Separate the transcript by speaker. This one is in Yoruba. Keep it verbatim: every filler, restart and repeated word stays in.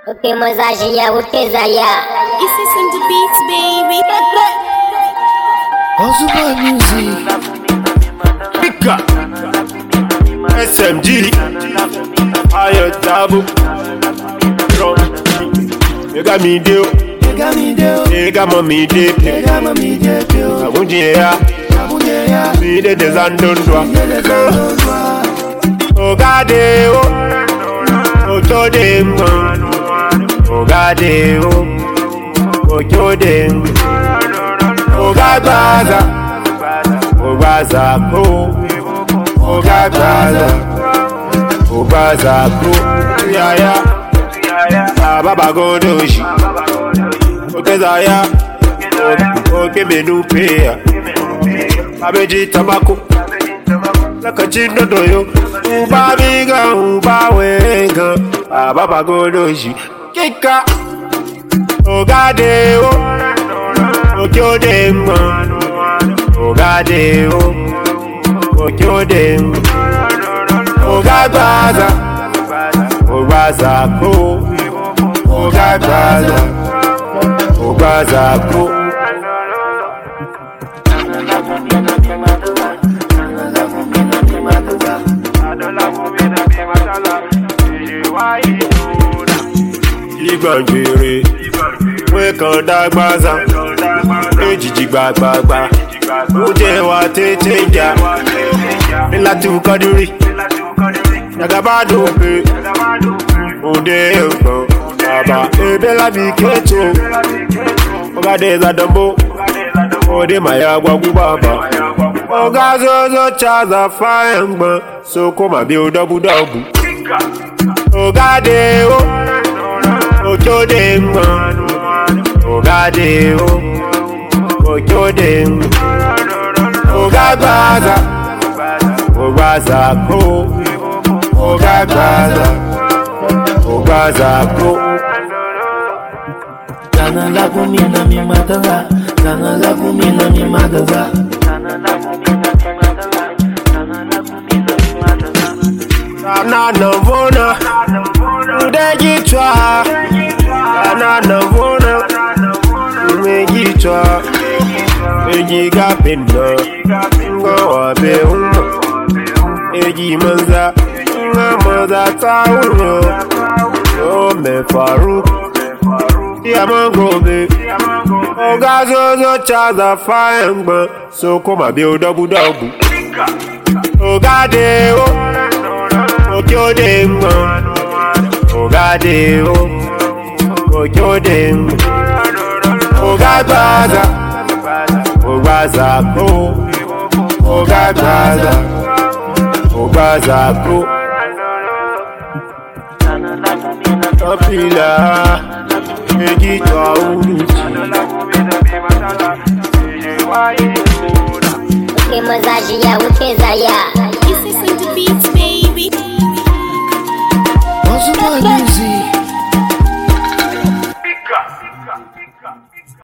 Speaker 1: Okay, Mazajia, okay, Zaya.
Speaker 2: This is on the beats, baby.
Speaker 3: Also my music.
Speaker 4: Pika S M G Ayo Tabu Drum You got me deal
Speaker 3: You got me there.
Speaker 4: You got me deal
Speaker 3: You got me there.
Speaker 4: Abunji ya
Speaker 3: Abunye ya.
Speaker 4: Mi de dezandondwa Ogade o Otode mwa Ogade o Otode mwa Ogagbaza Ogbaza ko Ogagbaza Ogbaza ko Yaya Ababa godoshi Okezaya Okemenupeya Abeji tabako Lakachindo doyo Uba biga uba wenga Ababa godoshi Kika Ogade o Okyode mwa Ogade o Okyode mwa Ogagbaza Ogbaza ko Ogagbaza Ogbaza ko Igbangbere we kan dagbaza ejiji gbagbagba o je wa tete nja ila tu kadiri nagabado pe ode nko baba ebe la bi keto oga de za dombo ode maya gwagu baba oga zozo chaza fangba so koma bi o double double oga de o Okyode mwa Ogade o Okyode mwa Ogagbaza Ogbaza ko Ogagbaza Ogbaza ko
Speaker 3: Kana la kumina mi madaga. Kana la kumina mi madaga.
Speaker 4: Kana navona Udejitwa Kana navona Umejitwa Ejiga penda Ngawa beuma Eji manza Ngamaza tauro Ome faru Yamangobe Ogazozo chaza fangba So koma bi o double double Ogade o Okyode mwa Ogade o Okyode mwa Ogagbaza Ogbaza ko Ogagbaza Ogbaza ko Kapila Ejitwa uruchi
Speaker 1: Okay, Mazajia, okay, Zaya.